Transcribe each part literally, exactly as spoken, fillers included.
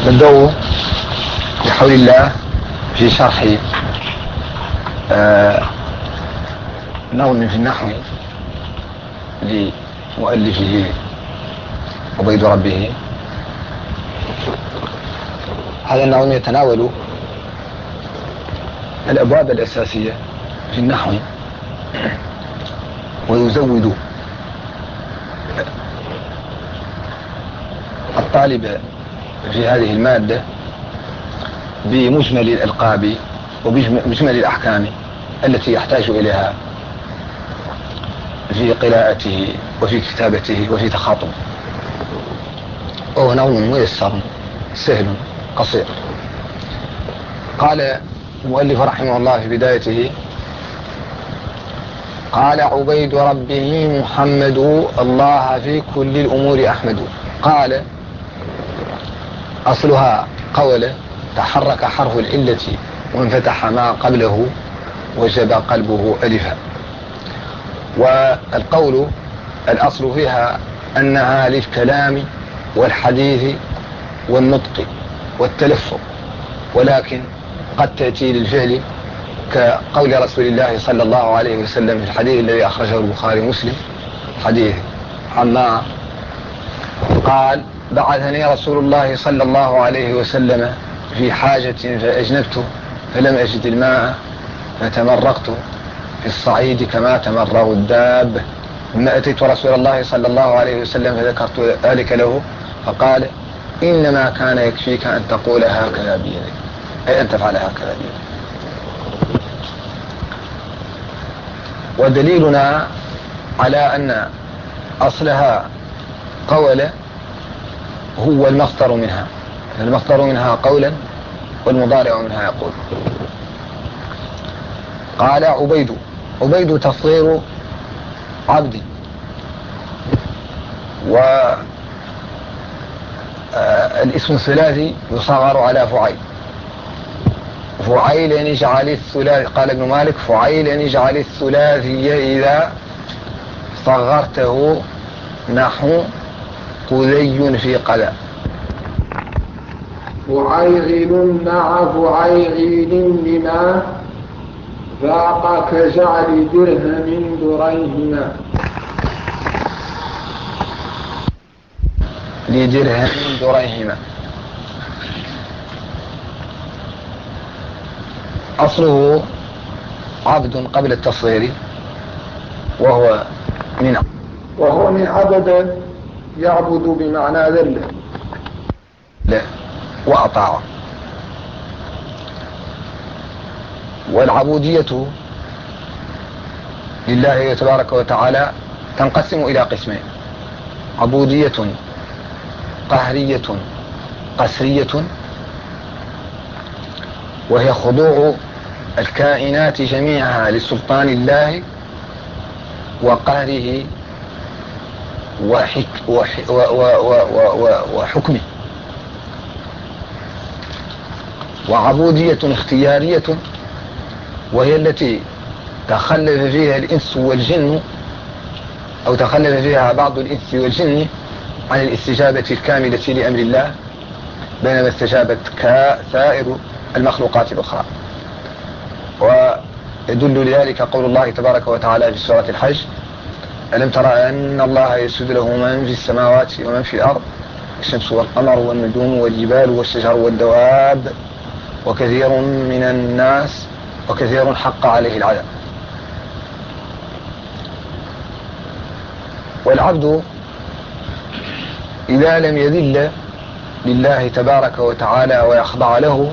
نبدأ بحول الله في شرح آه نظم في النحو لمؤلفه عبيد ربه. هذا النظم يتناول الأبواب الأساسية في النحو ويزود الطالب في هذه المادة بمجمل الألقاب وبمجمل الأحكام التي يحتاج إليها في قراءته وفي كتابته وفي تخاطبه. وهو نظم ميسر سهل قصير. قال المؤلف رحمه الله في بدايته: قال عبيد ربه محمد الله في كل الأمور أحمد. قال أصلها قول تحرك حرف العلة وانفتح ما قبله وجب قلبه ألفا. والقول الأصل فيها أنها للكلام والحديث والنطق والتلفظ، ولكن قد تأتي للفعل كقول رسول الله صلى الله عليه وسلم في الحديث الذي أخرجه البخاري ومسلم، حديث عمار قال: بعثني رسول الله صلى الله عليه وسلم في حاجة فأجنبت فلم أجد الماء فتمرقت في الصعيد كما تمرغ الداب، ثم أتيت رسول الله صلى الله عليه وسلم فذكرت ذلك له فقال: إنما كان يكفيك أن تقول هكذا بيدك، أي أن تفعل هكذا بيدك. ودليلنا على أن أصلها قول هو المصدر منها، المصدر منها قولا والمضارع منها يقول. قال عبيد، عبيد تصغير عبد، والاسم الثلاثي يصغر على فعيل. فعيل نجعل الثلاثي، قال ابن مالك: فعيل نجعل الثلاثي إذا صغرته نحو قذي في قذا. فعيل مع فعيل لما ذاق كجعل درهم دريهما. لدرهم دريهما. أصله عبد قبل التصغير، وهو من وهو من عبد يعبد بمعنى ذل لا وأطاع. والعبودية لله تبارك وتعالى تنقسم إلى قسمين: عبودية قهرية قسرية، وهي خضوع الكائنات جميعها لسلطان الله وقهره وحك وح و و و و وحكمه. وعبودية اختيارية، وهي التي تخلف فيها الإنس والجن، أو تخلف فيها بعض الإنس والجن عن الاستجابة الكاملة لأمر الله، بينما استجابت كسائر المخلوقات الأخرى. ويدل لذلك قول الله تبارك وتعالى في سورة الحج: ألم ترى أن الله يسجد له من في السماوات ومن في الأرض، الشمس والقمر والنجوم والجبال والشجر والدواب وكثير من الناس وكثير حق عليه العذاب. والعبد إذا لم يذل لله تبارك وتعالى ويخضع له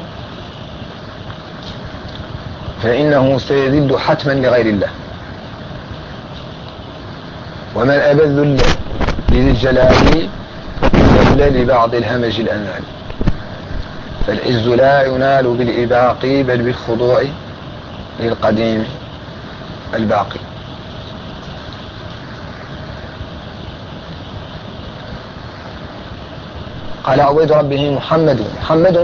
فإنه سيذل حتما لغير الله. ومن أبى الذل لذي الجلال ذل لبعض الهمج الأنال. فالعز لا ينال بالإباق بل بالخضوع للقديم الباقي. قال عبيد ربه محمد. محمد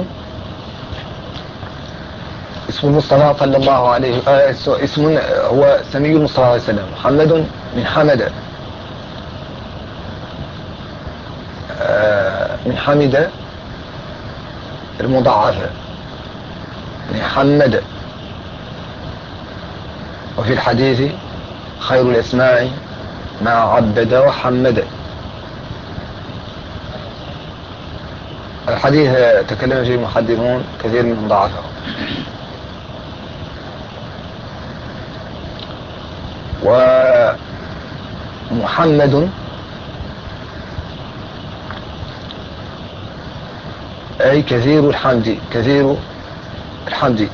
اسم المصطفى صلى الله عليه آه اسم هو سمي المصطفى صلى الله عليه وسلم. محمد من حمد، آه من حمد المضاعفة يعني حمد. وفي الحديث خير الأسماء ما عبد وحمد. الحديث تكلم فيه المحدثون كثير منهم ضعفه. ومحمد أي كثير الحمد، كثير الحمد.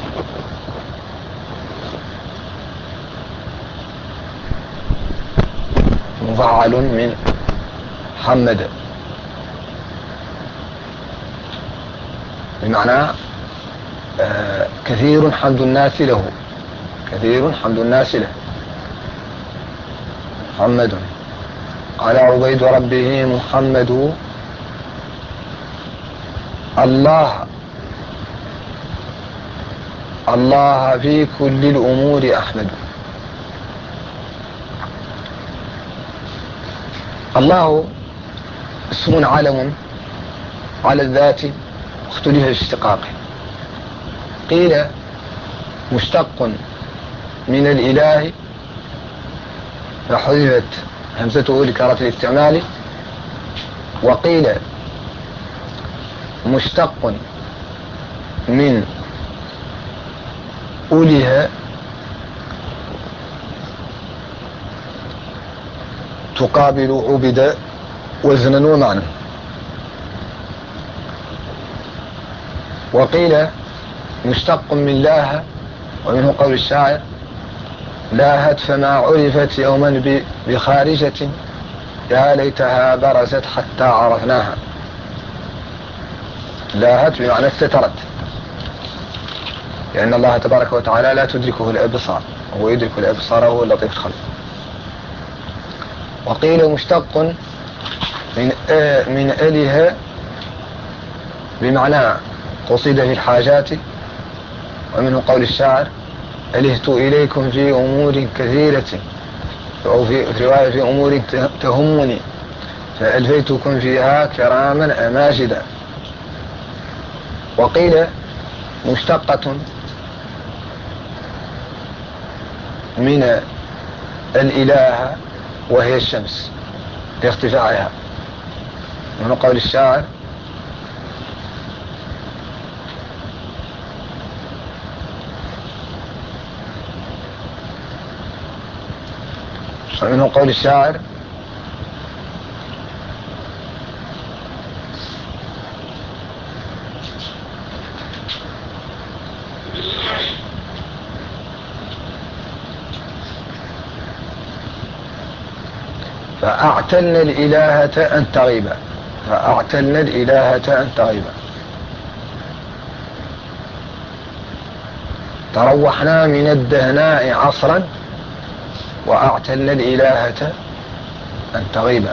مفعل من حمد بمعنى آه كثير حمد الناس له، كثير حمد الناس له. محمد قال عبيد ربه محمد الله، الله في كل الأمور أحمد. الله اسم علم على الذات اختلف في اشتقاقه. قيل مشتق من الإله فحذفت همزته لكثرة الاستعمال، وقيل مشتق من أوله تقابل عبد وزنا ومعنى. وقيل مشتق من لاه، ومنه قول الشاعر لاهت فما عرفت يوما بخارجة يا ليتها برزت حتى عرفناها. لاهت بمعنى استترت، لأن الله تبارك وتعالى لا تدركه الأبصار وهو يدرك الأبصار وهو اللطيف الخبير. وقيل مشتق من آه من آله بمعنى قصد في الحاجات، ومنه قول الشاعر ألهت إليكم في أمور كثيرة، أو في رواية في أمور تهمني فألفيتكم فيها كراما أماجدا. وقيل مشتقة من الإله وهي الشمس لارتفاعها، من قول الشاعر ومنه قول الشاعر فأعتلنا الإلهة أن تغيب، فأعتلنا الإلهة أن تغيب. تروحنا من الدهناء عصرا وأعتلنا الإلهة أن تغيب.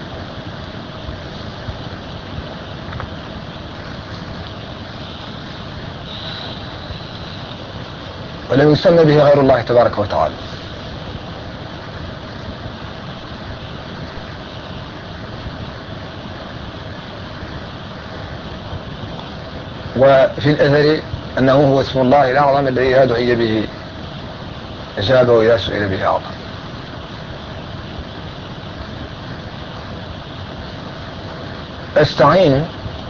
ولم يسمى به غير الله تبارك وتعالى. وفي الأثر أنه هو اسم الله الأعظم الذي لا دعي به أجاب وإذا سئل به أعظم. استعين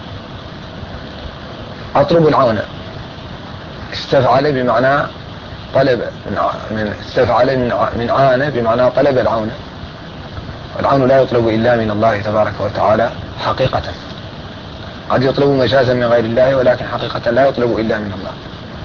أطلب العون. استفعل بمعنى طلب، من استفعل من عانى بمعنى طلب العون. والعون لا يطلب إلا من الله تبارك وتعالى حقيقة، قد يطلب مجازا من غير الله، ولكن حقيقة لا يطلب إلا من الله.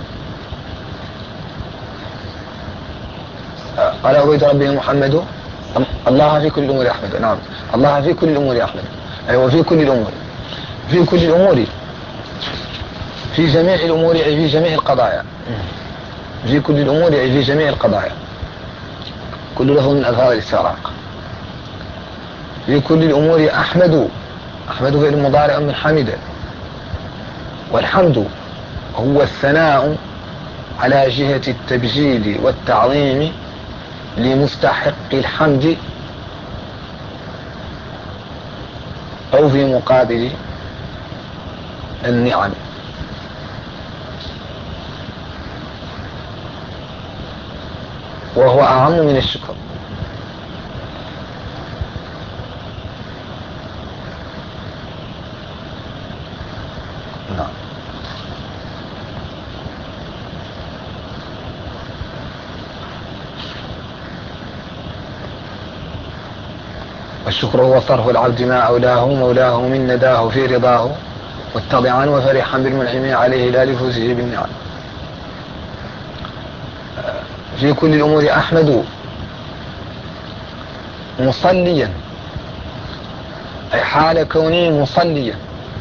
قال عبيد ربه محمد الله في كل الأمور أحمد. نعم، الله في كل الأمور أحمد، أيوة في كل الأمور، في كل الأمور، في جميع الأمور أي في جميع القضايا، في كل الأمور أي في جميع القضايا. كل لفظ من ألفاظ الاستغراق. في كل الأمور أحمد. أحمد فعل مضارع من حمد، والحمد هو الثناء على جهة التبجيل والتعظيم لمستحق الحمد أو في مقابل النعم. وهو أعم من الشكر. نعم. والشكر هو صرف العبد ما أولاه مولاه من نداه في رضاه متضعا وفرحا بالمنعم عليه لا لفوزه بالنعم. في كل الأمور أحمد مصليا، أي حال كونه مصليا،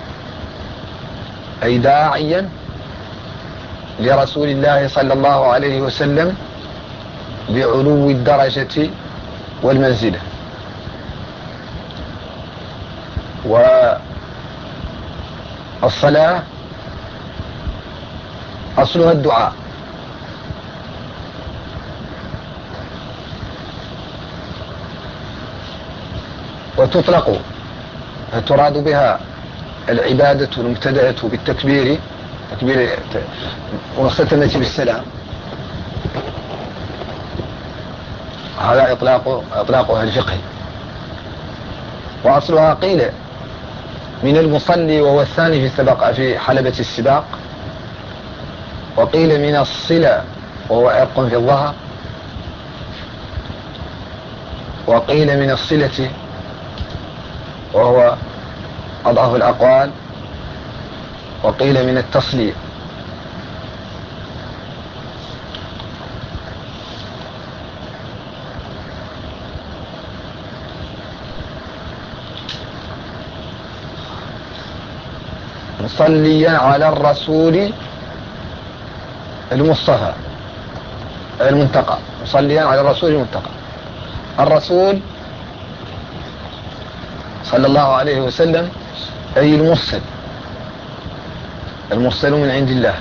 أي داعيا لرسول الله صلى الله عليه وسلم بعلو الدرجة والمنزلة. والصلاة أصلها الدعاء، وتطلق فتراد بها العبادة المبتدأة بالتكبير تكبير والختمة بالسلام، هذا إطلاق إطلاقها الفقهي. وأصلها قيل من المصلي وهو الثاني في السباق في حلبة السباق، وقيل من الصلة وهو عرق في الظهر، وقيل من الصلة وهو أضعف الأقوال، وقيل من التصلية. مصليا على الرسول المصطفى المنتقى، مصليا على الرسول المنتقى. الرسول صلى الله عليه وسلم أي المرسل، المرسل من عند الله،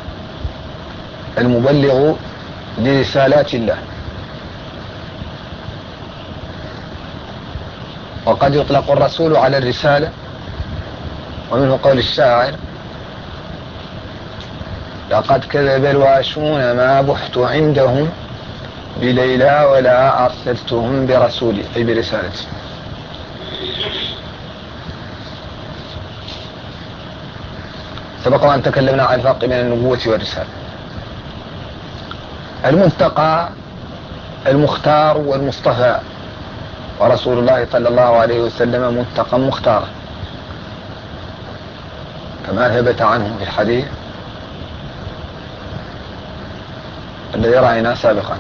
المبلغ لرسالات الله. وقد يطلق الرسول على الرسالة، ومنه قول الشاعر: لقد كذب الواشون ما بحت عندهم بليلى ولا أرسلتهم برسولي، أي برسالتي. سبق وأن تكلمنا عن الفرق بين النبوة والرسالة. المنتقى المختار والمصطفى، ورسول الله صلى الله عليه وسلم منتقى مختار كما ثبت عنه في الحديث الذي رأينا سابقا.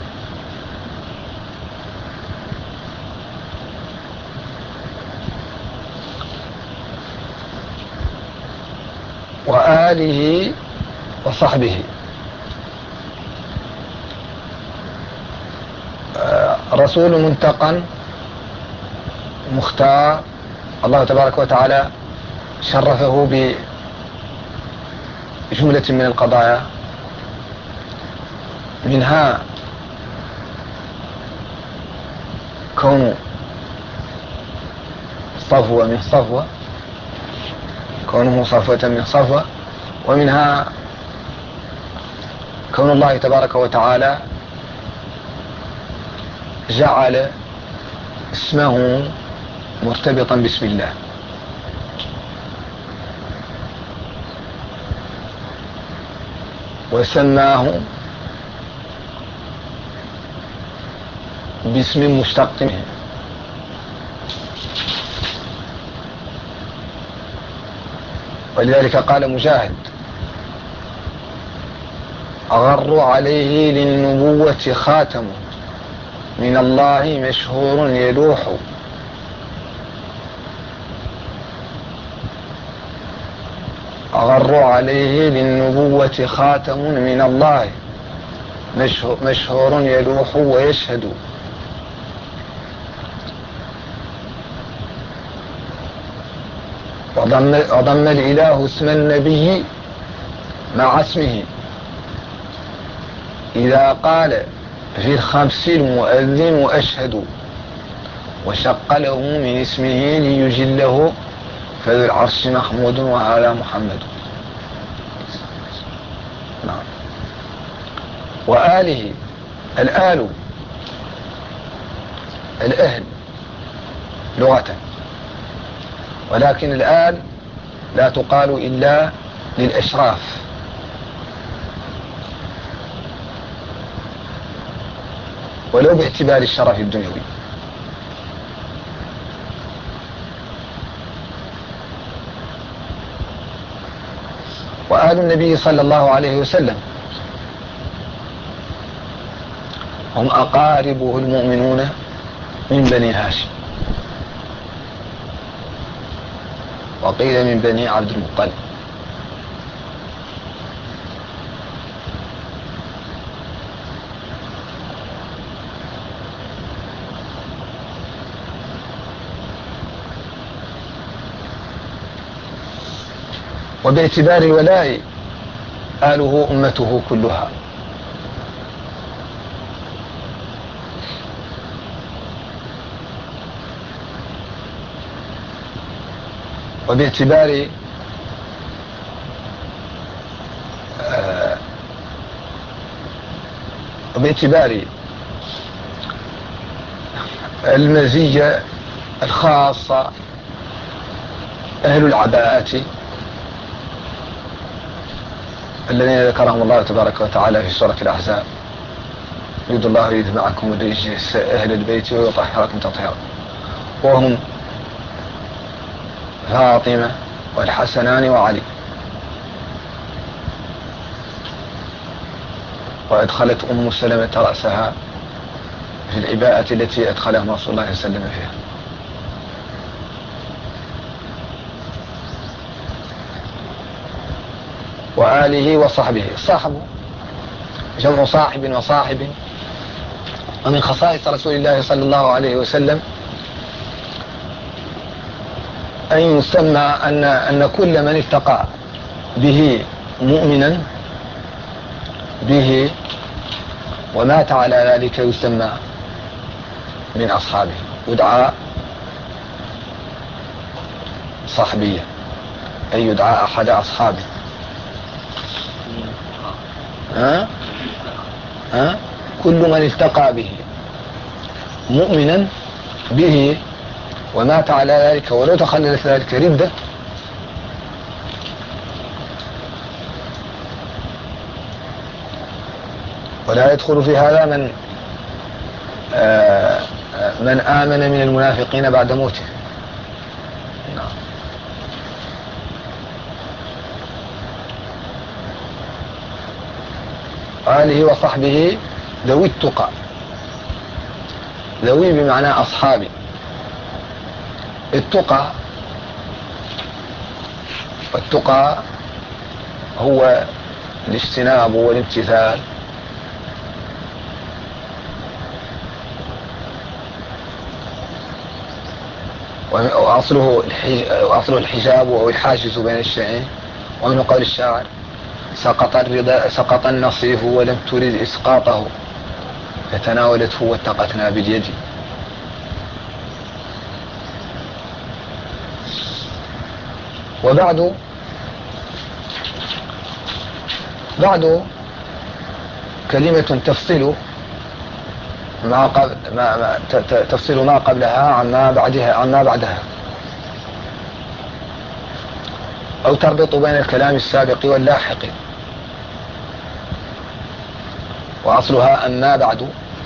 وآله وصحبه. رسول منتقى مختار، الله تبارك وتعالى شرفه بجملة من القضايا، منها كون صفوة من صفوة، كونه صفوة من صفوة، ومنها كون الله تبارك وتعالى جعل اسمه مرتبطا باسم الله، وسماه باسم مشتق منه. ولذلك قال مجاهد: أغر عليه للنبوة خاتم من الله مشهور يلوح. أغر عليه للنبوة خاتم من الله مشهور يلوح ويشهد. وضم, وضم الإله اسم النبي مع اسمه إذا قال في الخمس المؤذن أشهد، وشق له من اسمه ليجله فذو العرش محمود وهذا محمد. نعم. وآله الآل الأهل لغة، ولكن الآل لا تقال إلا للأشراف، ولو باعتبار الشرف الدنيوي. وآل النبي صلى الله عليه وسلم هم أقاربه المؤمنون من بني هاشم، وقيل من بني عبد المطلب. وباعتبار الولاء آله أمته كلها، وباعتبار آه وباعتبار المزية الخاصة أهل العباءة الذين ذكرهم الله تبارك وتعالى في سورة الأحزاب: يريد الله يجمعكم الرجس أهل البيت ويطهركم تطهيرا، وهم فاطمة والحسنان وعلي. وأدخلت أم سلمة رأسها في العباءة التي أدخلهم رسول الله صلى الله عليه وسلم فيها. وآله وصحبه. صاحبه جمع صاحب وصاحب. ومن خصائص رسول الله صلى الله عليه وسلم أن يسمى أن, أن كل من التقى به مؤمنا به ومات على ذلك يسمى من أصحابه، يدعى صحبيا، أي يدعى أحد أصحابه. ها؟ ها؟ كل من التقى به مؤمنا به ومات على ذلك ولو تخللت ذلك ردة ولا يدخل في هذا من آه من آمن من المنافقين بعد موته. نعم. آله وصحبه ذوي التقى. ذوي بمعنى أصحابي. التقى والتقى هو الاجتناب والامتثال وأصله وأصله الحجاب وهو الحاجز بين الشيئين. ومن قول الشاعر: سقط الرضا سقط النصيف ولم ترد إسقاطه فتناولته واتقتنا باليد. وبعد بعد كلمة تفصل ما قبل ما, ما تفصل ما قبلها عما بعدها عما بعدها، أو تربط بين الكلام السابق واللاحق. وأصلها أما بعد،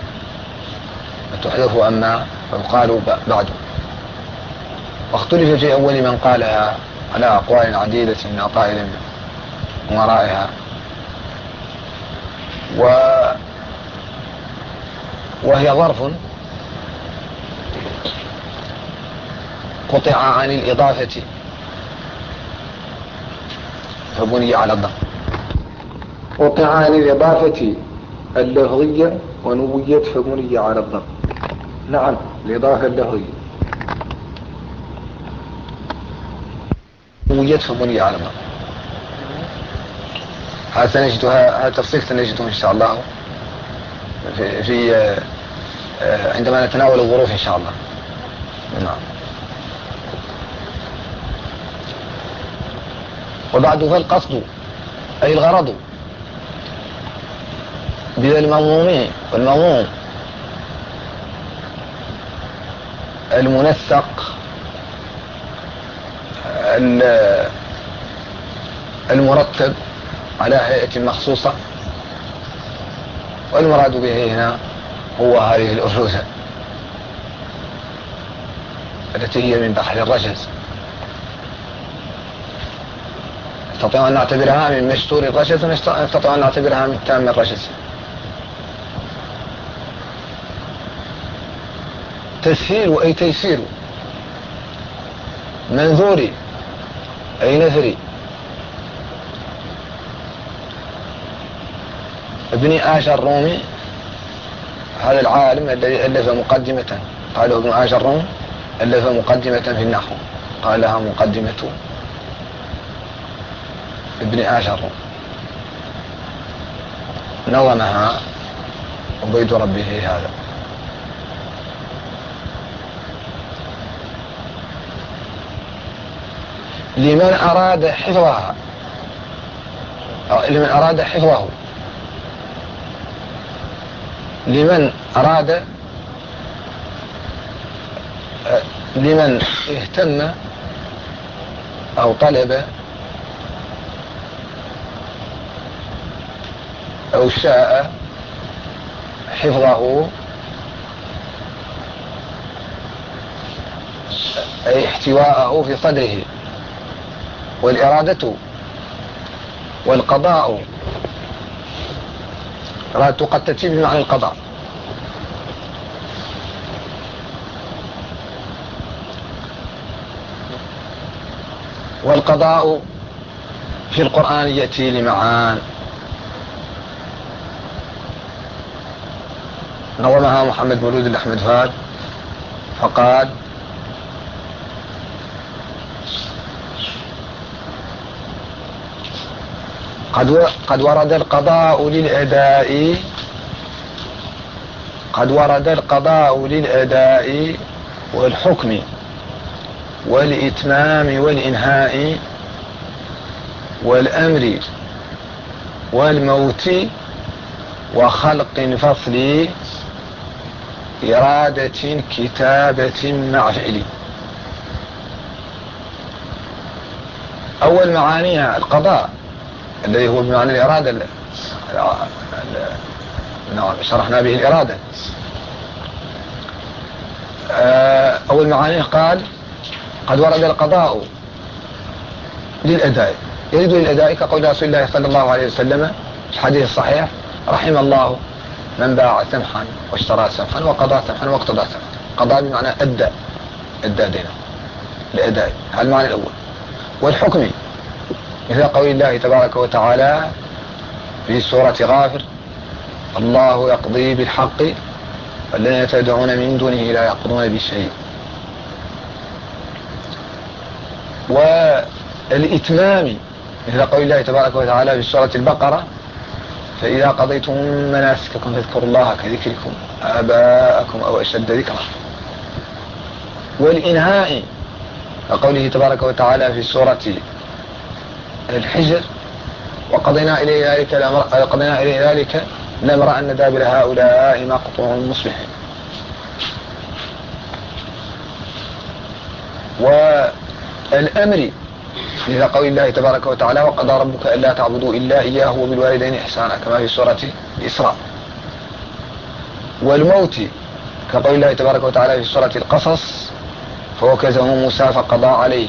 وتحذف أما فيقال بعد. واختلف في أول من قالها على أقوال عديدة من قائل من ورائها. و وهي ظرف قطع عن الإضافة فبني على الضم. قطع عن الإضافة اللفظية ونويت فبني على الضم. نعم، الإضافة اللفظية نويت فبني على الضم. هذا نجدها هذا تفصيل سنجده إن شاء الله في, في عندما نتناول الظروف إن شاء الله. نعم. وبعد فالقصد أي الغرض بلا المضموم والمضموم المنسق المرتب على هيئة مخصوصة، والمراد به هنا هو هذه الأرجوزة التي هي من بحر الرجز. نستطيع أن نعتبرها من مستور الرجز ونستطيع أن نعتبرها من تام الرجز. تسهيل أي تيسير، منذوري أي نثري، ابن آشا الرومي هذا العالم الذي ألف مقدمة، قاله ابن آشا الرومي ألف مقدمة في النحو، قالها مقدمة ابن آشا الرومي، نظمها عبيد ربه هذا. لمن أراد حفظها، لمن أراد حفظه، لمن أراد لمن اهتم أو طلب أو شاء حفظه، أي احتواءه في صدره، والإرادة والقضاء إرادة قد تأتي بمعنى القضاء، والقضاء في القرآن يأتي لمعان، نظمها محمد مولود الأحمد فهد فقال: قد قد ورد القضاء للأداء قد ورد القضاء للأداء والحكم والإتمام والإنهاء والأمر والموت وخلق فصل إرادة كتابة مع فعل. أول معانيها القضاء الذي هو بمعنى الإرادة، شرحنا به الإرادة. أول معانيه قال: قد ورد القضاء للأداء، يريد للأداء كقول رسول الله صلى الله عليه وسلم في الحديث الصحيح: رحم الله من باع سمحا واشترى سمحا وقضى سمحا واقتضى سمحا. قضاء بمعنى أدى أدى دينه، الأداء هذا المعنى الأول. والحكم مثل قول الله تبارك وتعالى في سورة غافر: الله يقضي بالحق والذين تدعون من دونه لا يقضون بشيء. والإتمام مثل قول الله تبارك وتعالى في سورة البقرة: فإذا قضيتم مناسككم فاذكروا الله كذكركم آباءكم أو أشد ذكرا. والإنهاء كقوله تبارك وتعالى في سورة الحجر: وقضينا إليه ذلك قضينا إليه ذلك لامرأ أن دابر هؤلاء مقطوع مصبحين. والأمر مثل قول الله تبارك وتعالى: وقضى ربك ألا تعبدوا إلا إياه وبالوالدين إحسانا، كما في سورة الإسراء. والموت كقول الله تبارك وتعالى في سورة القصص: فوكزه موسى فقضى عليه.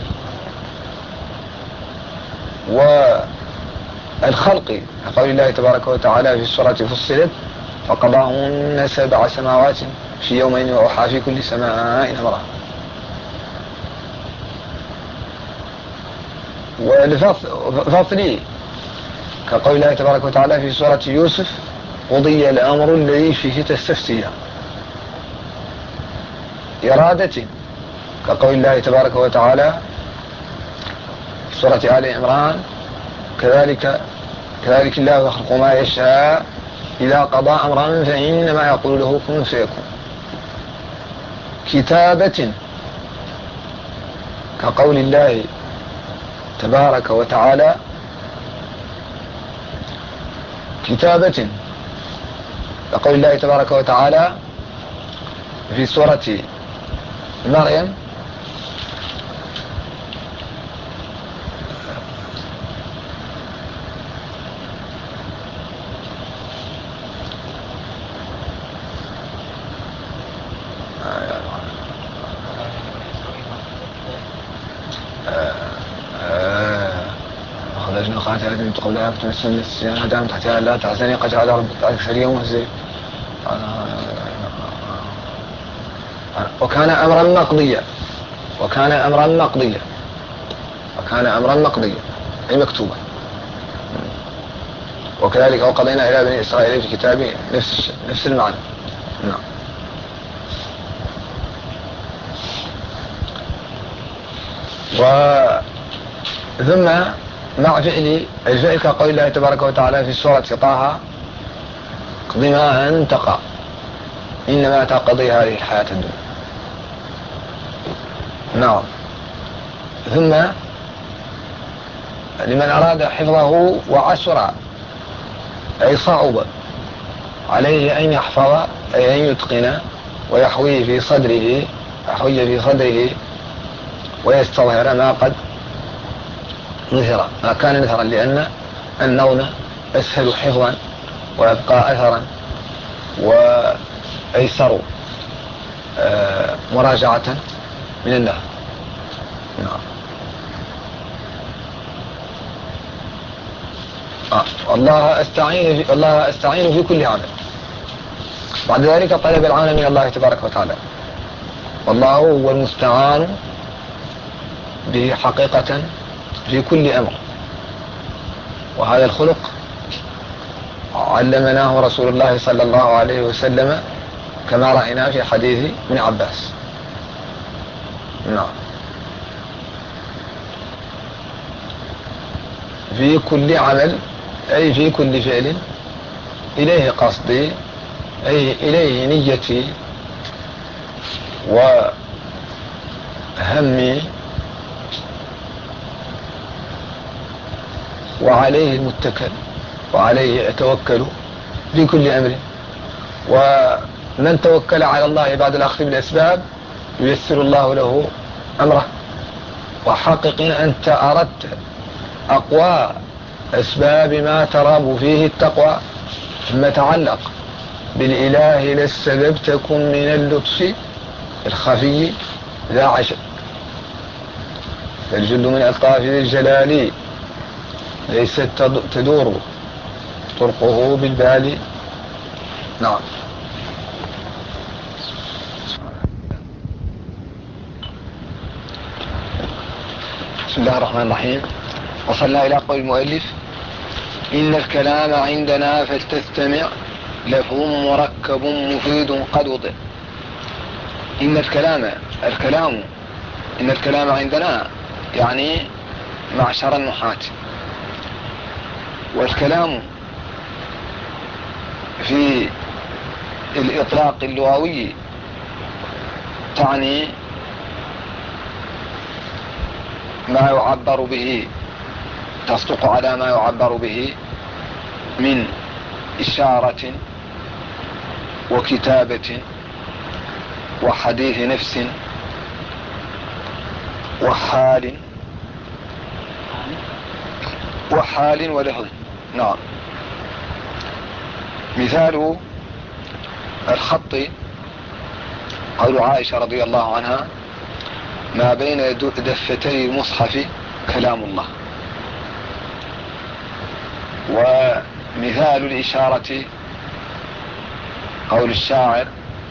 والخلق كقول الله تبارك وتعالى في سورة فصلت: فقضاهن سبع سماوات في يومين وأوحى في كل سماء أمرها. والفصل كقول الله تبارك وتعالى في سورة يوسف: قضي الأمر الذي فيه تستفتيان. إرادة كقول الله تبارك وتعالى في سورة آل عمران: كذلك كذلك الله يخلق ما يشاء إذا قضى أمرا فإنما يقول له كن فيكون. كتابة كقول الله تبارك وتعالى: كتابة كقول الله تبارك وتعالى في سورة مريم: أخرجنا خاتها التي قبلها فتمسن السيانة دام تحتها لا تحزني قد جعل ربك أكثر يوم وزي. وكان أمرا مقضيا وكان أمرا مقضيا وكان أمرا مقضيا أي مكتوبا. وكذلك وقضينا إلى بني إسرائيل في كتابه نفس نفس المعنى. نعم. ثم مع فعل الفعل كقول الله تبارك وتعالى في سورة طه: اقض ما أنت قاض إنما تقضي هذه الحياة الدنيا. نعم. ثم لمن أراد حفظه وعسر أي صعب عليه أن يحفظ أي أن يتقن ويحوي في صدره يحوي في صدره ويستظهر ما قد نثر ما كان نثرا، لأن النون أسهل حفظا ويبقى أثرا وأيسر آه مراجعة من النثر. نعم. آه. الله أستعين في الله أستعين في كل عمل. بعد ذلك طلب العون من الله تبارك وتعالى، والله هو المستعان به حقيقة في كل أمر. وهذا الخلق علمناه رسول الله صلى الله عليه وسلم كما رأينا في حديث ابن عباس. نعم. في كل عمل أي في كل فعل إليه قصدي أي إليه نيتي وهمي وعليه المتكل وعليه أتوكل في كل أمر. ومن توكل على الله بعد الأخذ بالأسباب ييسر الله له أمره. وحقق أنت أردت أقوى أسباب ما تراب فيه التقوى، ثم تعلق بالإله لاستجبتكم من اللطف الخفي ذا عشق. فالجل من ألطاف ذي الجلال ليست تدور طرقه بالبال. نعم. بسم الله الرحمن الرحيم. وصلنا إلى قول المؤلف: إن الكلام عندنا فلتستمع لفظ مركب مفيد قد وضع. إن الكلام الكلام إن الكلام عندنا يعني معشر النحاة. والكلام في الإطلاق اللغوي تعني ما يعبر به تصدق على ما يعبر به من إشارة وكتابة وحديث نفس وحال وحال ولفظ. نعم. مثال الخط قول عائشة رضي الله عنها: ما بين دفتي المصحف كلام الله. ومثال الإشارة قول الشاعر: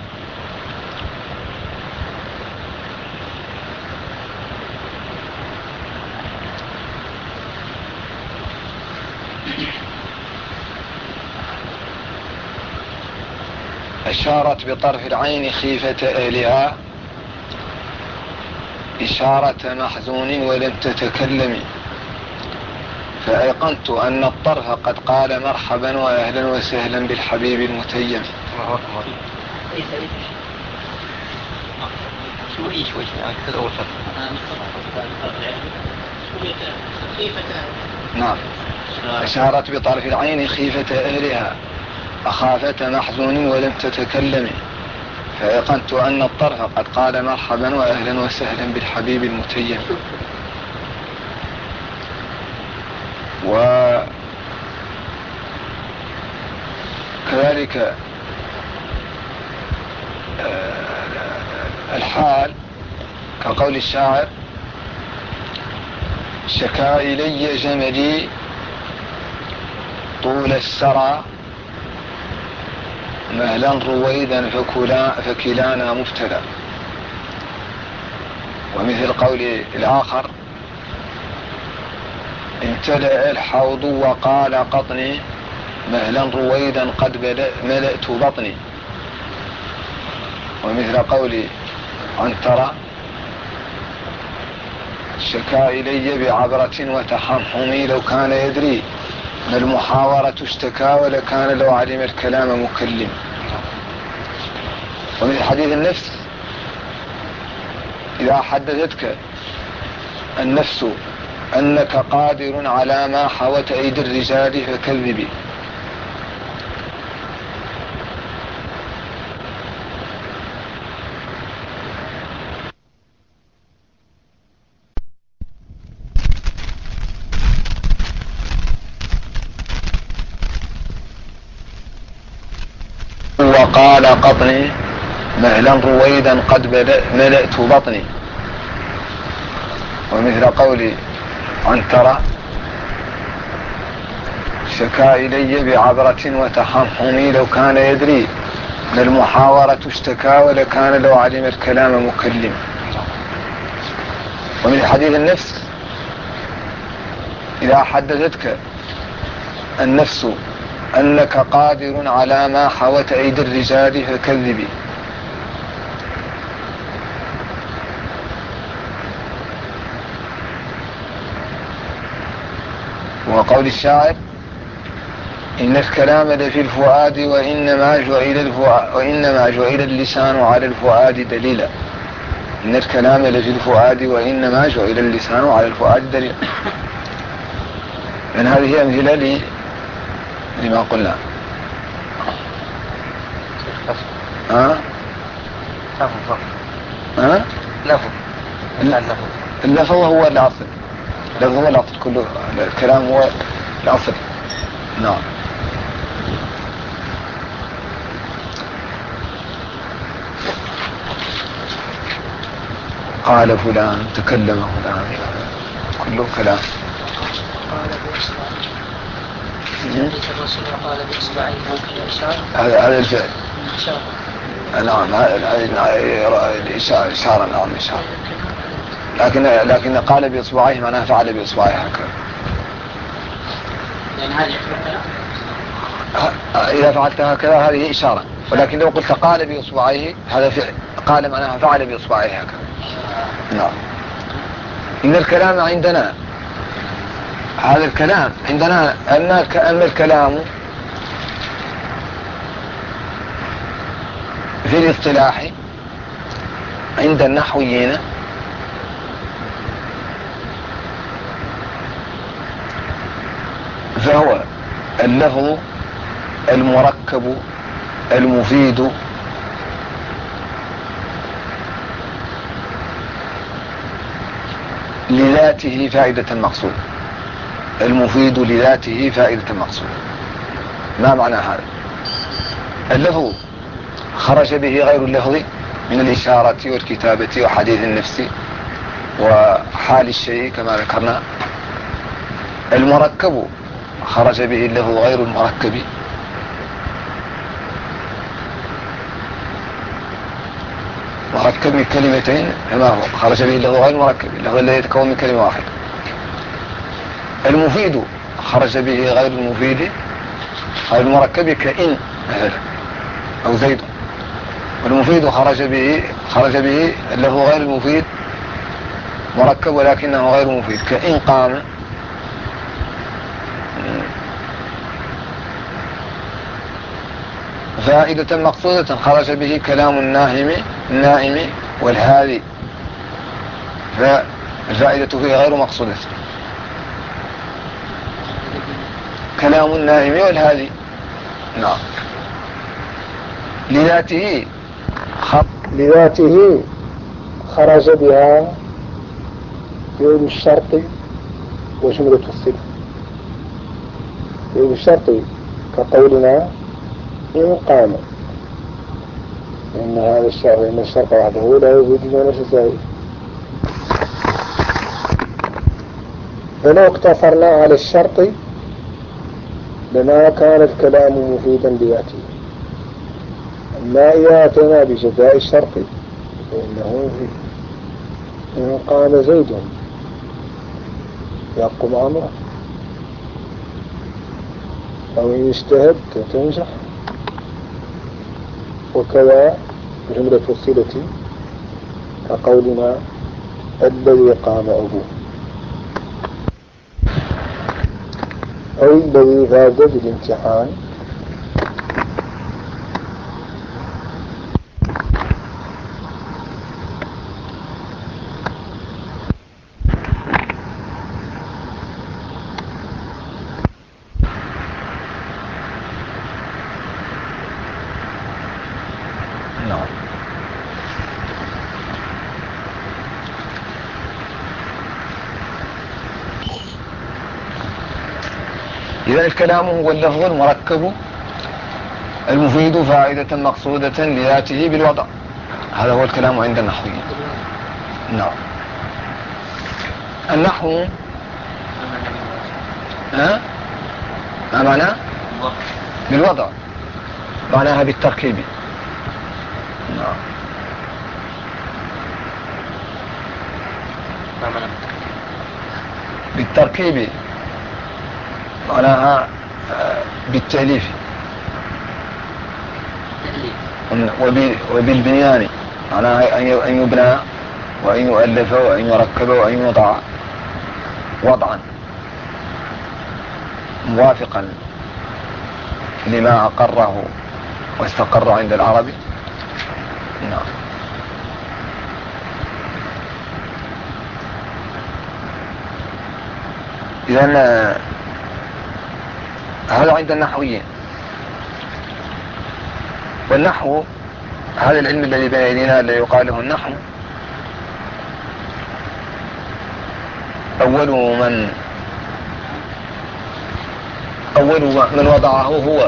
أشارت بطرف العين خيفة أهلها إشارة محزون ولم تتكلم، فأيقنت أن الطرف قد قال مرحبا وأهلا وسهلا بالحبيب المتيم. شوي شوي هذا أول خط. نعم. أشارت بطرف العين خيفة أهلها خافة محزون ولم تتكلم، فأيقنت أن الطرف قد قال مرحبا وأهلا وسهلا بالحبيب المتيم. وكذلك الحال كقول الشاعر: شكا إلي جملي طول السرى مهلا رويدا فكلانا مبتلى. ومثل قول الآخر: امتلأ الحوض وقال قطني مهلا رويدا قد ملأت بطني. ومثل قول عنترة: شكا إلي بعبرة وتحمحمي لو كان يدري ما المحاورة اشتكى ولكان لو علم الكلام مكلم. ومن حديث النفس: إذا حدثتك النفس أنك قادر على ما حوت أيدي الرجال فكذبي. وقال قطني مهلا رويدا قد ملأت بطني. ومثل قول عنترة: شكا إلي بعبرة وتحمحمي لو كان يدري ما المحاورة اشتكى ولكان لو علم الكلام مكلم. ومن حديث النفس: إذا حدثتك النفس أنك قادر على ما حوت أيدي الرجال فكذبي. وقول الشاعر: إن الكلام لفي الفؤاد وإنما جعل الفؤاد وإنما جعل اللسان على الفؤاد دليلا. إن الكلام لفي الفؤاد وإنما جعل اللسان على الفؤاد دليلا. من هذه أمثلة لي لما قلنا. ها؟ لفظ ها؟ لفظ اللفظ هو الأصل. اللفظ هو الأصل كله. الكلام هو الأصل. نعم. قال فلان، تكلم فلان، كله كلام. هذا هذا الفعل. نعم، هذه الإشارة. نعم إشارة. لكن لكن قال بإصبعه معناها فعل بإصبعه هكذا. يعني هذه إذا فعلت هكذا هذه إشارة. ولكن لو قلت قال بإصبعه هذا فعل. قال معناها فعل بإصبعه هكذا. نعم. إن الكلام عندنا، هذا الكلام عندنا، أما الكلام في الاصطلاح عند النحويين فهو اللفظ المركب المفيد لذاته فائدة مقصود. المفيد لذاته فائدة مقصود. ما معنى هذا؟ اللفظ خرج به غير اللفظ من الإشارة والكتابة وحديث النفس وحال الشيء كما ذكرنا. المركب خرج به اللفظ غير المركب. مركب من كلمتين كما هو خرج به اللفظ غير المركب، اللفظ الذي يتكون من كلمة واحدة. المفيد خرج به غير المفيد غير المركب كإن مثلا أو زيد. والمفيد خرج به خرج به اللفظ غير المفيد مركب ولكنه غير مفيد كإن قام. فائدة مقصودة خرج به كلام النائم النائم والهادي، فالفائدة فيه غير مقصودة. كلام النائم والهادي. نعم. لذاته خط لذاته خرج بها يوم الشرط وجملة الصلة. يوم الشرط كقولنا إن قام، إن هذا الشرط إن الشرط وحده لا يوجد دون جزائه. فلو اقتصرنا على الشرط لما كان الكلام مفيدا لذاته. أما إذا أتينا بجزاء الشرط فإنه مفيد. إن قام زيد يقوم أمره، أو إن اجتهد تنجح، وكذا جملة الصلة كقولنا الذي قام أبوه، أو الذي فاز بالامتحان. إذا الكلام هو اللفظ المركب المفيد فائدة مقصودة لذاته بالوضع. هذا هو الكلام عند النحويين. نعم. النحو ها ما معنى بالوضع؟ معناها بالتركيب. نعم. بالتركيب معناها بالتأليف وبالبنيان، معناها أن يبنى وأن يؤلف وأن يركب وأن يوضع وضعا موافقا لما أقره واستقر عند العرب. نعم. إذن هذا عند النحويين. والنحو هذا العلم الذي بين يدينا الذي يقال له النحو أول من أول من وضعه هو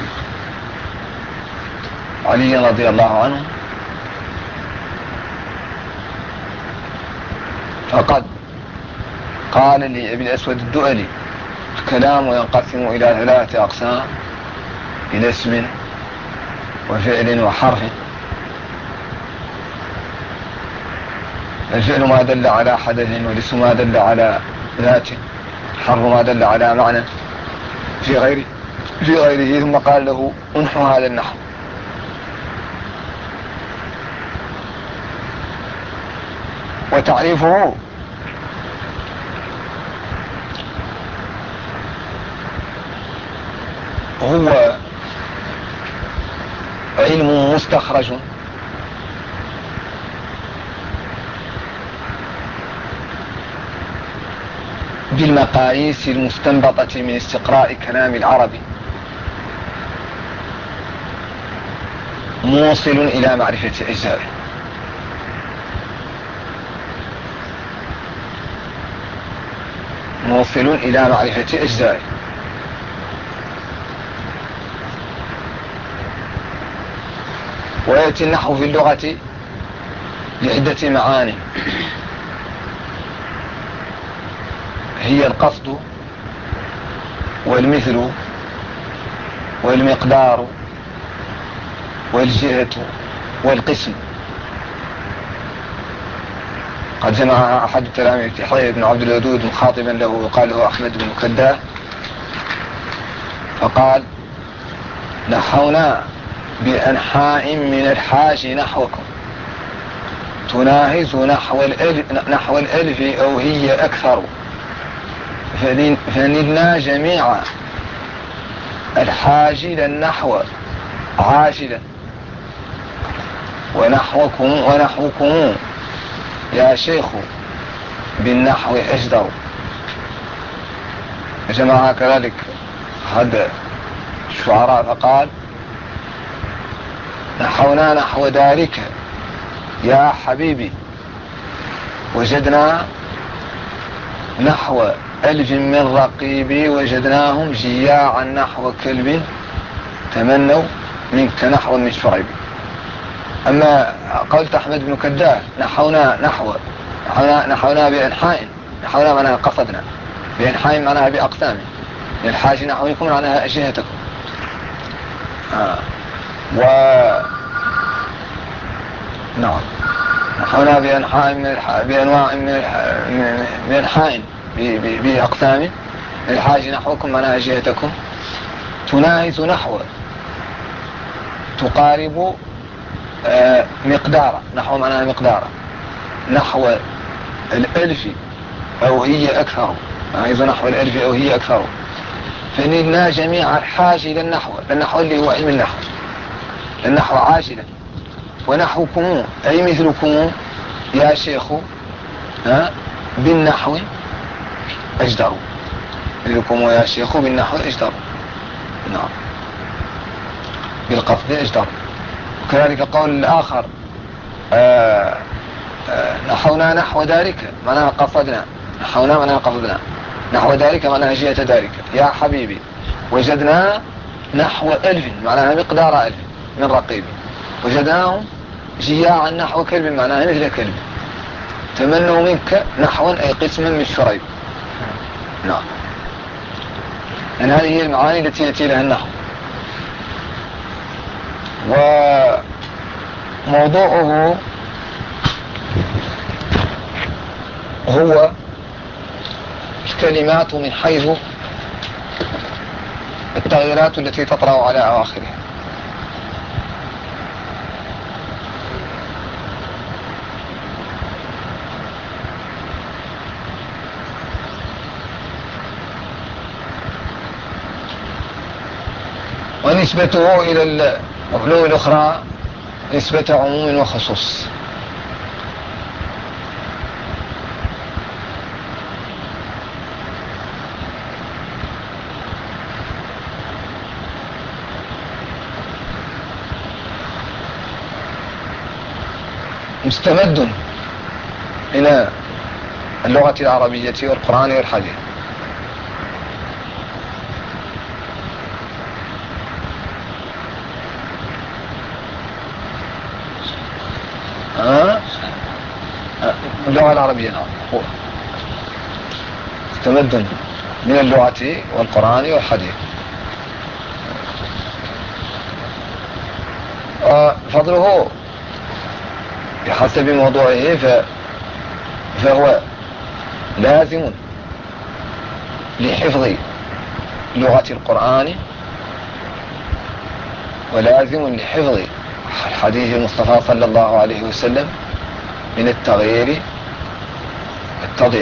علي رضي الله عنه، فقد قال لأبي الأسود الدؤلي الكلام ينقسم إلى ثلاثة أقسام: إلى اسم وفعل وحرف. الفعل ما دل على حدث، والاسم ما دل على ذات، الحرف ما دل على معنى في غيره في غيره ثم قال له انحو هذا النحو. وتعريفه هو علم مستخرج بالمقاييس المستنبطة من استقراء كلام العرب، موصل إلى معرفة أجزائه. موصل إلى معرفة أجزائه. ويأتي النحو في اللغة لعدة معاني، هي القصد والمثل والمقدار والجهة والقسم. قد جمعها أحد التلاميذ يحيى بن عبد الودود مخاطبا له وقال له أحمد بن كداه، فقال: نحونا بأنحاء من الحاج نحوكم تناهز نحو الألف, نحو الألف أو هي أكثر، فنلنا جميعا الحاجل النحو عاجلا، ونحوكم ونحوكم يا شيخ بالنحو أجدر. جماعة كذلك هذا الشعراء فقال: نحونا نحو ذلك يا حبيبي وجدنا نحو ألف من رقيبي وجدناهم جياعا نحو كلب تمنوا منك نحو من شعيب. أما قلت أحمد بن كداه نحونا نحو نحونا, نحونا بأنحاء نحونا معناها قصدنا بأنحاء معناها بأقسام للحاج نحوكم معناها أجهتكم. آه. و نعم نحونا بأنحاء من الح... بأنواع من بأنحاء بأقسام للحاج نحوكم معناها أجهتكم تناهز نحو تقارب آه مقدارا نحو معناها مقدارا نحو الألف أو هي أكثر عايز نحو الألف أو هي أكثر فإننا جميع الحاج إلى النحو النحو اللي هو علم النحو النحو عاجلا ونحوكم أي مثلكم يا شيخ ها بالنحو أجدر مثلكم يا شيخ بالنحو أجدر نعم بالقصد أجدر. وكذلك قول الآخر آآ آآ نحونا نحو ذلك معناها قصدنا نحونا معناها قصدنا نحو ذلك معناها جهة ذلك يا حبيبي وجدنا نحو ألف معناها مقدار ألف من رقيب وجدناهم جياعا نحو كلب معناها مثل كلب تمنوا منك نحوا أي قسما من شريب. نعم أن هذه هي المعاني التي يأتي لها النحو. وموضوعه هو الكلمات من حيث التغييرات التي تطرأ على أواخرها. ونسبته إلى العلوم الأخرى نسبة عموم وخصوص. مستمد من اللغة العربية والقرآن والحديث. ها اللغة العربية هو مستمد من اللغة والقرآن والحديث. فضله بحسب موضوعه فهو لازم لحفظ لغة القرآن ولازم لحفظ الحديث المصطفى صلى الله عليه وسلم من التغيير والتضييع.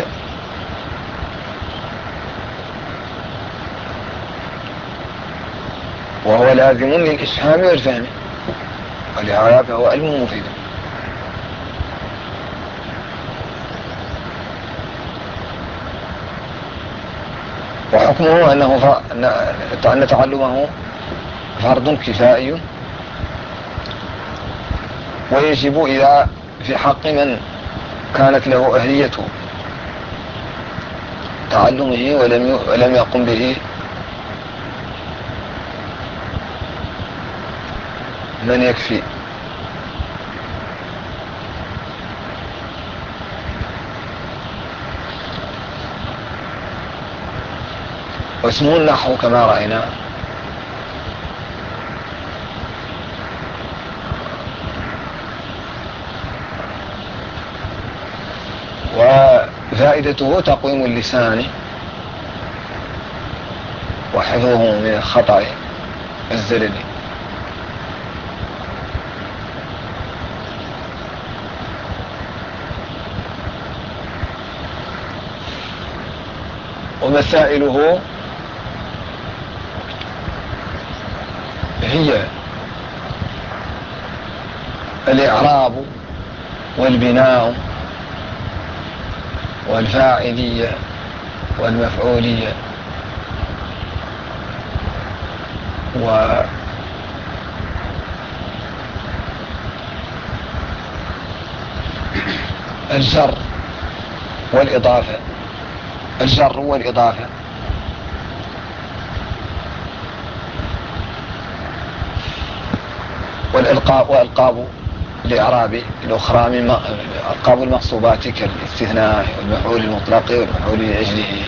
وهو لازم للإفهام والفهم ولهذا فهو علم مفيد. وحكمه أنه ف... أن تعلمه فرض كفائي ويجب إذا في حق من كانت له أهلية تعلمه ولم ي... ولم يقم به من يكفي. واسمه النحو كما رأينا وفائدته تقويم اللسان وحفظه من الخطأ الزلل. ومسائله هي الإعراب والبناء والفاعلية والمفعولية الجر والإضافة. الجر والإضافة والإلقاء وألقاب لإعراب الأخرى من ألقاب المقصوبات كالاستثناء والمفعول المطلق والمفعول لأجله،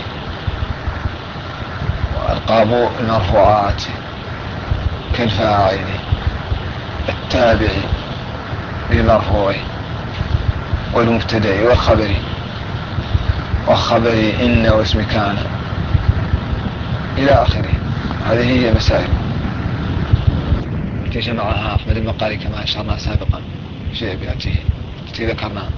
وألقاب المرفوعات كالفاعل التابع للمرفوع والمبتدأ والخبر والخبر إن واسم كان إلى آخره. هذه هي مسائل التي جمعها أحمد المقالي كما أشرنا سابقا في أبياته التي ذكرناها.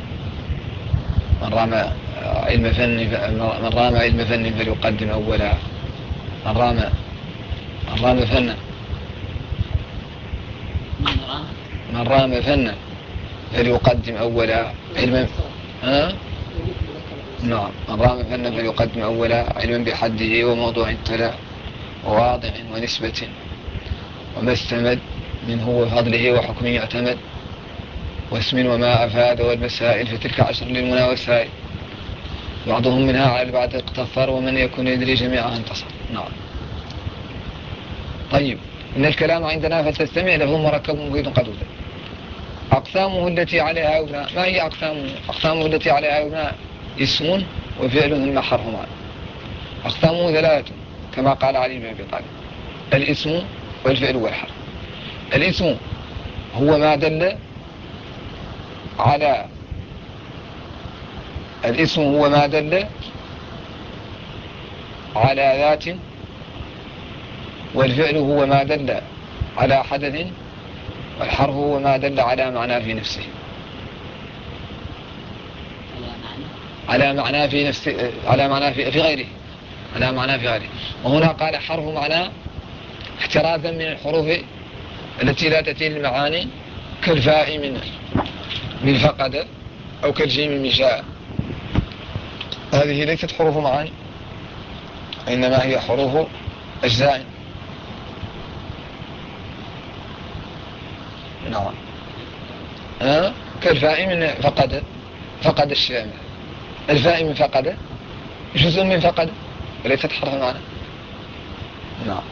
من رام علم فن من رام علم فن فليقدم أولا من رام من رام فن من رام فن فليقدم أولا علما ها نعم من رام فن فليقدم أولا علما بحده وموضوع التلا وواضع ونسبة وما استمد منه وفضله وحكمه يعتمد واسم وما أفاد والمسائل فتلك عشر للمنى والسائل بعضهم منها على البعض اقتصر ومن يكون يدري جميعها انتصر. نعم. طيب إن الكلام عندنا فلتستمع له مركب مفيد قد وجد. أقسامه التي عليها أبناء. ما هي أقسامه؟ أقسامه التي عليها أبناء اسم وفعل ثم حرف معنى. أقسامه ثلاثة كما قال علي بن أبي طالب: الاسم والفعل والحرف. الاسم هو ما دل على الاسم هو ما دل على ذات، والفعل هو ما دل على حدث، والحرف هو ما دل على معنى في نفسه على معنى في نفسه على معنى في, في غيره على معنى في غيره. وهنا قال حرف معنى احترازا من الحروف التي لا تأتي للمعاني كالفاء من من فقد أو كالجيم من شاء. هذه ليست حروف معاني إنما هي حروف أجزاء. نعم. أه؟ كالفاء من فقد فقد الشيء. الفاء من فقد جزء من فقد وليست حرف معنى. نعم.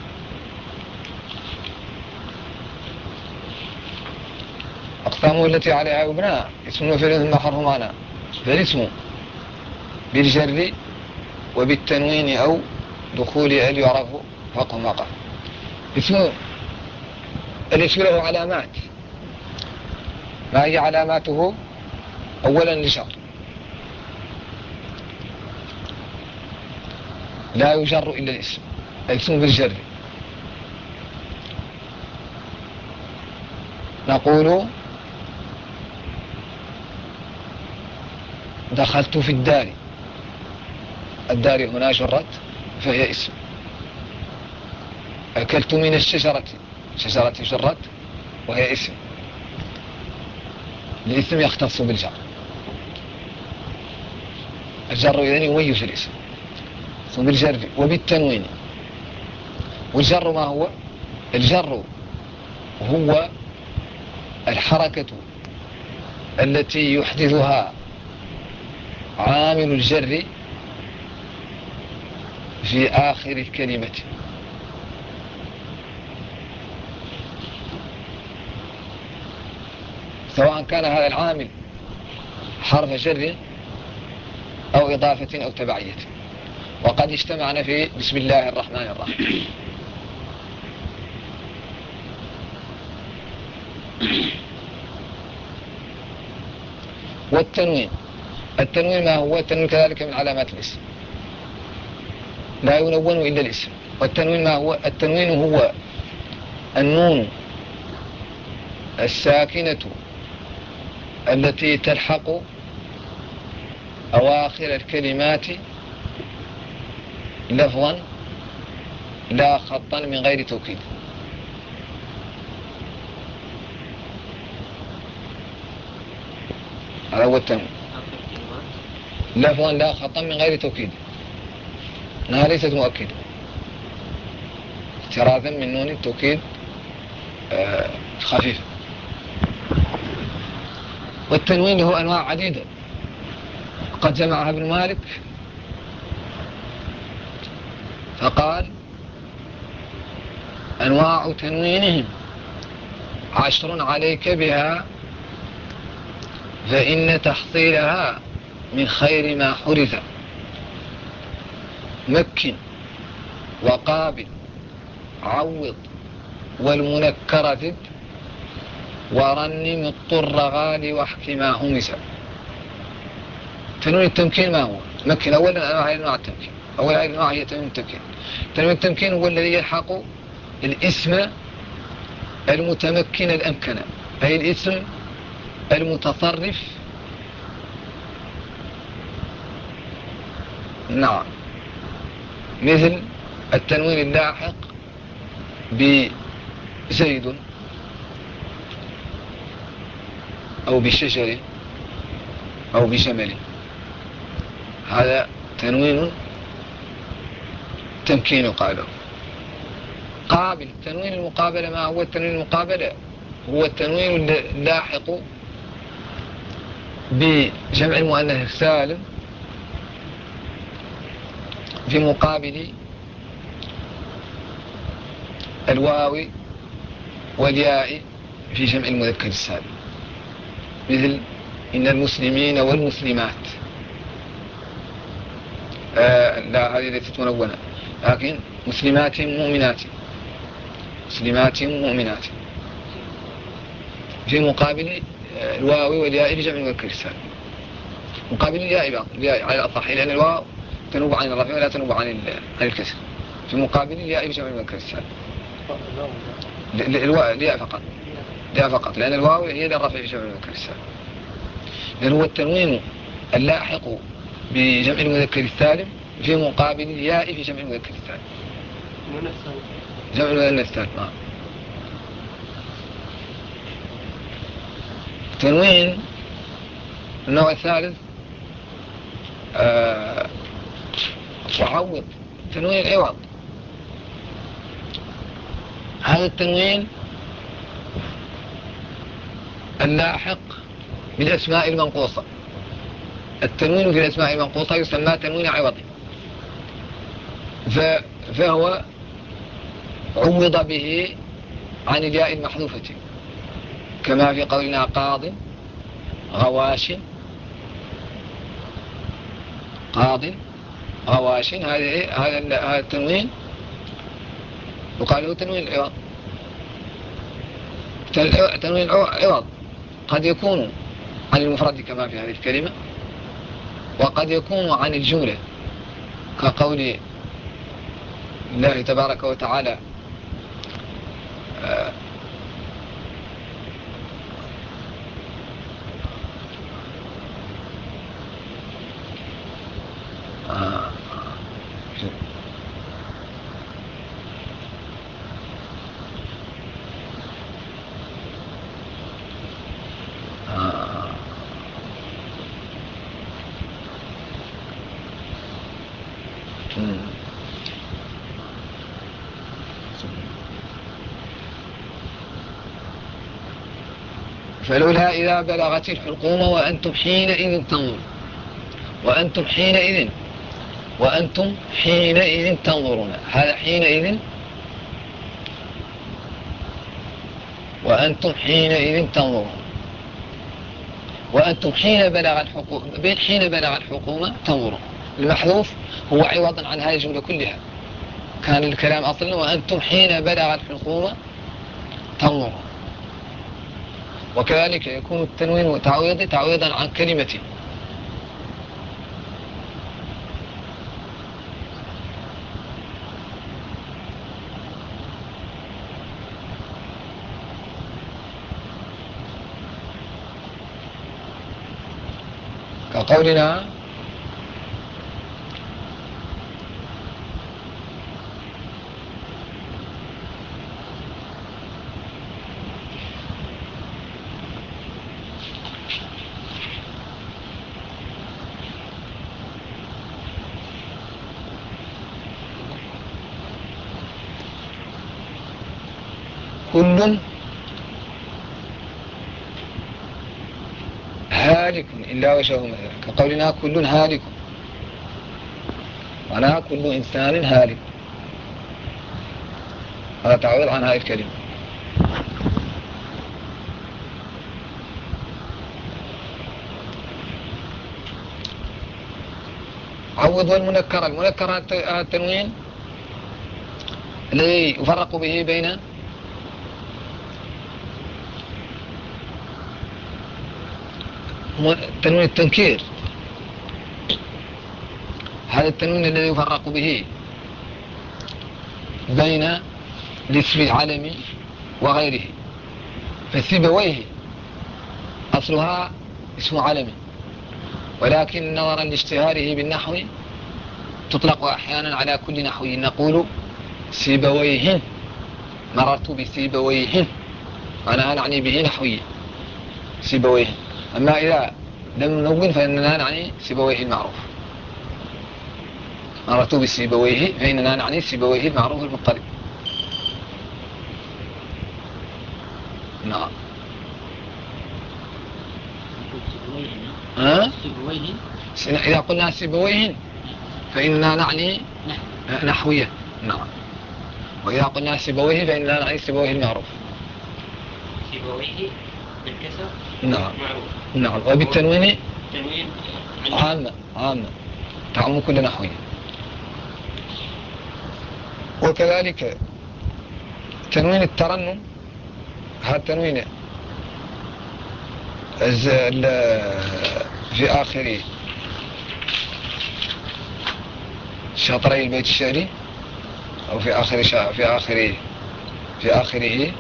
أقسامه التي عليها أبناء اسم وفعل ثم حرف معنى. فالاسم بالجر وبالتنوين أو دخول ال يعرف فقه ما قال. اسم الاسم له علامات. ما هي علاماته؟ أولا الجر، لا يجر إلا الاسم. الاسم بالجر نقول دخلت في الدار. الدار هنا جرت فهي اسم. أكلت من الشجرة. شجرة جرت وهي اسم. الاسم يختص بالجر. الجر إذن يميز الاسم ثم بالجر وبالتنوين. والجر ما هو؟ الجر هو الحركة التي يحدثها عامل الجر في آخر الكلمة، سواء كان هذا العامل حرف جر أو إضافة أو تبعية. وقد اجتمعنا في بسم الله الرحمن الرحيم. والتنوين التنوين ما هو؟ التنوين كذلك من علامات الاسم، لا ينون إلا الاسم. والتنوين ما هو؟ التنوين هو النون الساكنة التي تلحق أواخر الكلمات لفظا لا خطا من غير توكيد. هذا هو التنوين، لفظا لا خطا من غير توكيد. انها ليست مؤكدة احترازا من نون التوكيد آه خفيفة. والتنوين له أنواع عديدة. وقد جمعها ابن مالك فقال أنواع تنوينهم عشر عليك بها فإن تحصيلها من خير ما حرث مكن وقابل عوض والمنكر زد ورنم الطر غالي واحكي ما همس. تنوين التمكين ما هو؟ مكن أولا أنواع أنواع التمكين. أول أنواع هي تنوين التمكين. تنوين التمكين هو الذي يلحق الاسم المتمكن الأمكن، أي الاسم المتصرف. نعم، مثل التنوين اللاحق بزيد أو بشجر أو بشمل، هذا تنوين تمكين قالوا. قابل تنوين المقابلة. ما هو التنوين المقابلة؟ هو التنوين اللاحق بجمع المؤنث السالم في مقابل الواو والياء في جمع المذكر السالم، مثل إن المسلمين والمسلمات. آه لا، هذه ليست منونة، لكن مسلمات مؤمنات، مسلمات مؤمنات في مقابل الواو والياء في جمع المذكر السالم. مقابل الياء على الأصح، لأن الواو تنوب عن الرفع ولا تنوب عن الكسر. في مقابل الياء في جمع المذكر السالم الياء فقط، الياء فقط، لأن الواو هي الرفع في جمع المذكر السالم. لأن هو التنوين اللاحق بجمع المذكر السالم في مقابل الياء في جمع المذكر السالم. جمع المؤنث السالم. آه. تنوين النوع الثالث آه وعوض، تنوين العوض. هذا التنوين اللاحق بالأسماء المنقوصة. التنوين في الأسماء المنقوصة يسمى تنوين عوضي، فهو عوض به عن الياء المحذوفة، كما في قولنا قاض غواش، قاض غواش. هذا هذا التنوين يقال له تنوين العوض. تنوين العوض قد يكون عن المفرد كما في هذه الكلمة، وقد يكون عن الجملة كقول الله تبارك وتعالى آه آه آه فلولا إذا بلغت الحلقوم وأنتم حينئذ تنظرون، وأنتم حينئذ وأنتم حينئذ تنظرون. هذا حينئذ، وأنتم حينئذ تنظرون، وأنتم حين بلغ الحقوم، بين حين بلغ الحقوم تنظرون. المحذوف هو عوضا عن هذه الجملة كلها. كان الكلام أصلا وأنتم حين بلغ الحقوم تنظرون. وكذلك يكون التنوين تعويضي تعويضا عن كلمة، كقولنا كل هالك إلا وجهه مثلا، كقولنا كل هالك، معناها كل إنسان هالك. هذا تعويض عن هذه الكلمة. عوض المنكر. المنكر التنوين الذي يفرق به بين تنوين التنكير. هذا التنوين الذي يفرق به بين الاسم العلمي وغيره. فسيبويه أصلها اسم علمي، ولكن نظرا لاشتهاره بالنحو تطلق أحيانا على كل نحوي. نقول سيبويه، مررت بسيبويه، أنا نعني به نحوي سيبويه. أما إذا لم ننون فإننا نعني سيبويه المعروف. مررت بسيبويه فإننا نعني سيبويه المعروف المضطرب. نعم. ها؟ إذا قلنا سيبويه فإننا نعني نحوية. نعم. وإذا قلنا سيبويه فإننا نعني سيبويه المعروف. سيبويه بالكسر نعم معروف. نعم. وبالتنوين تنوين عامة عامة تعم كل نحوية. وكذلك تنوين الترنم، هذا التنوين في آخر شطري البيت الشعري، أو في آخر شا... في آخر في آخره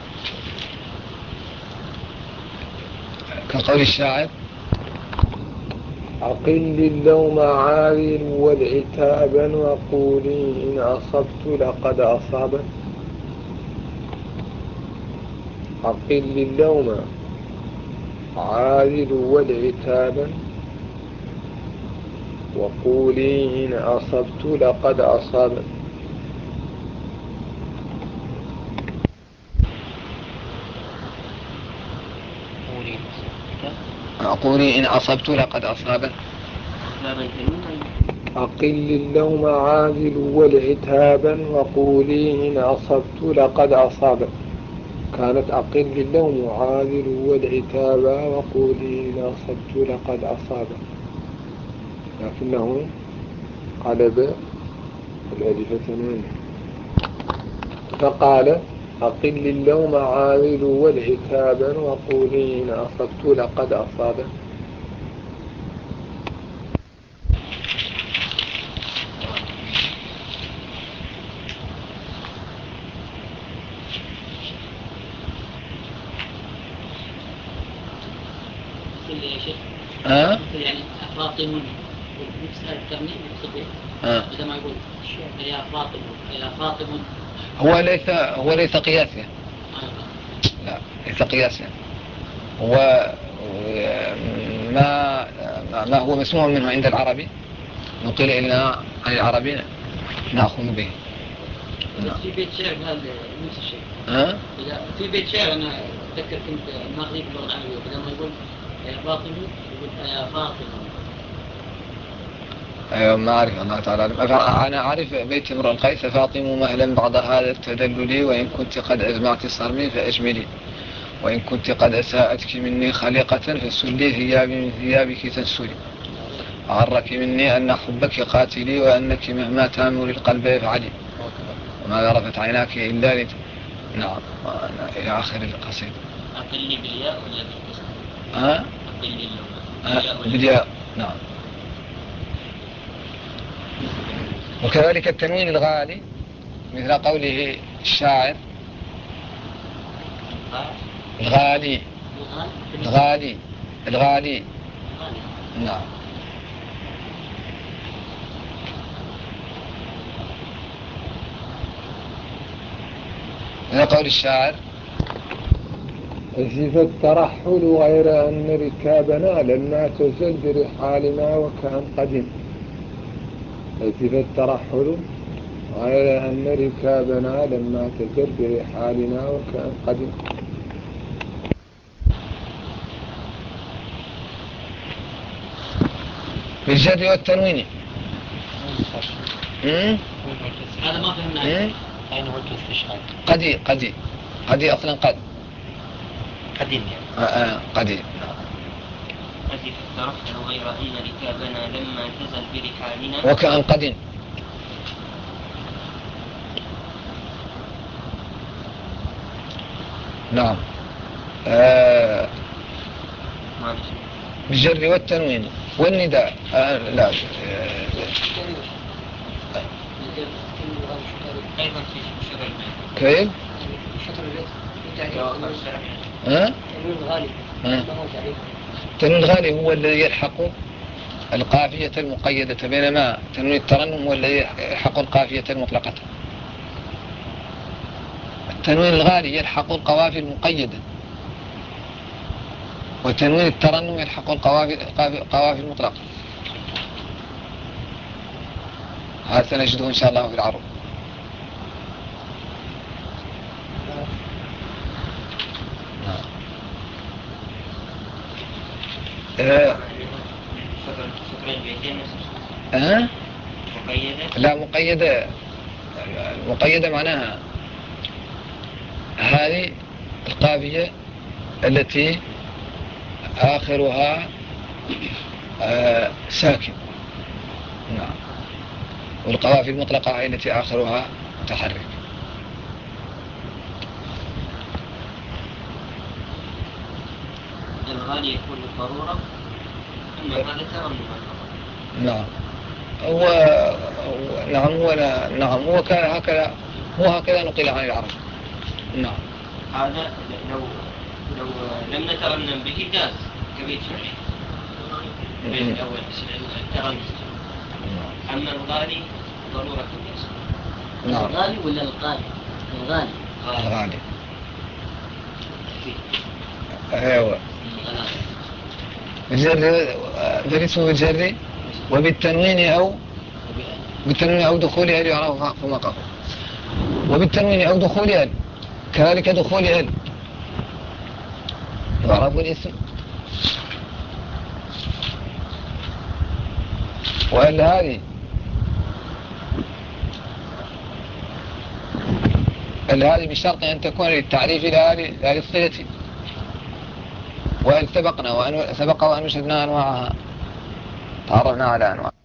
كقول الشاعر: أقل اللوم عارٍ والعتابا وقولي إن أصبت لقد أصابت. أقل اللوم عارٍ والعتابا وقولي إن أصبت لقد أصابت. قولي إن أصبت لقد أصابت. أقل اللوم عاذل والعتابا وقولي إن أصبت لقد أصابت. كانت أقل اللوم عاذل والعتابا وقولي إن أصبت لقد أصابت، لكنه قلب الألف تنوين فقال: أقل اللوم عاذل والعتابا وقولي إن أصبت لقد أصابت. ها؟ يعني فاطم نفس هذا الترنيم يقصد ها؟ بدل ما يقول يا فاطم يا فاطم. هو ليس هو ليس قياسيا. لا ليس قياسيا. هو ما ما هو مسموع منه عند العربي نقل إلينا عن العربي نأخذ به. نعم. في بيت شعر هذا نفس الشيء. ها؟ في بيت شعر أنا أتذكر كنت ماخذ في اللغة العربية بدل ما يقول يا فاطم يقول يا فاطم. أيوة ما أعرف الله تعالى. أنا أعرف بيت امرؤ القيس: فاطم مهلا بعد هذا التدلل، وإن كنت قد أجمعت صرمي فأجملي، وإن كنت قد أساءتك مني خليقة فسلي ثيابي من ثيابك تنسلي، أغرك مني أن حبك قاتلي، وأنك مهما تأمر القلب يفعلي، وما ذرفت عيناك إلا لت. نعم إلى آخر القصيدة. أقل بالياء ولا بالكسر؟ ها؟ أقل بالياء. نعم. وكذلك التنوين الغالي مثل قوله الشاعر: الغالي الغالي الغالي. نعم. مثل قول الشاعر: أزف الترحل غير أن ركابنا لما تزل برحالنا وكأن قدم. أزف الترحل غير أن ركابنا لما تزل برحالنا وكأن قدم. بالجر والتنوين. هذا ما فهمنا. أين هو الاستشهاد؟ قدي قدي قدي أصلا قد قديم آه آه قدي. قد افترقته غير أن ركابنا لما تزل برحالنا وكأن قدم. نعم. آه بالجر والتنوين والنداء. آه لا آه أيضا في شطر البيت. كيف؟ شطر البيت. ها؟ التنوين الغالي هو الذي يلحق القافية المقيدة، بينما تنوين الترنم هو الذي يلحق القافية المطلقة. التنوين الغالي يلحق القوافي المقيدة، وتنوين الترنم يلحق القوافي المطلقة. هذا سنجده إن شاء الله في العرض. أه أه؟ لا مقيدة. مقيدة معناها هذه القافية التي آخرها آه ساكن. نعم. والقوافي المطلقة هي التي آخرها متحرك. الغالي يكون ضرورة، أما هذا ترنم. نعم. هو نعم هو نعم هو هكذا هو هكذا نقل عن العرب. نعم. هذا لو لو لم نترنم به جاز كبير شرعي بين الأول الترنم. أما الغالي ضرورة الناس. نعم. الغالي ولا الغالي؟ الغالي. الغالي. أيوة. الجر فالاسم بالجر وبالتنوين أو بالتنوين أو دخولها يعرف فما قبل، وبالتنوين أو دخولها كذلك دخولها يعرف الاسم. وهل هذه هل هذه بشرط أن تكون للتعريف لا للصلة. وهل سبقنا وأن سبق وأن شدنا أنواعها، تعرفنا على أنواع.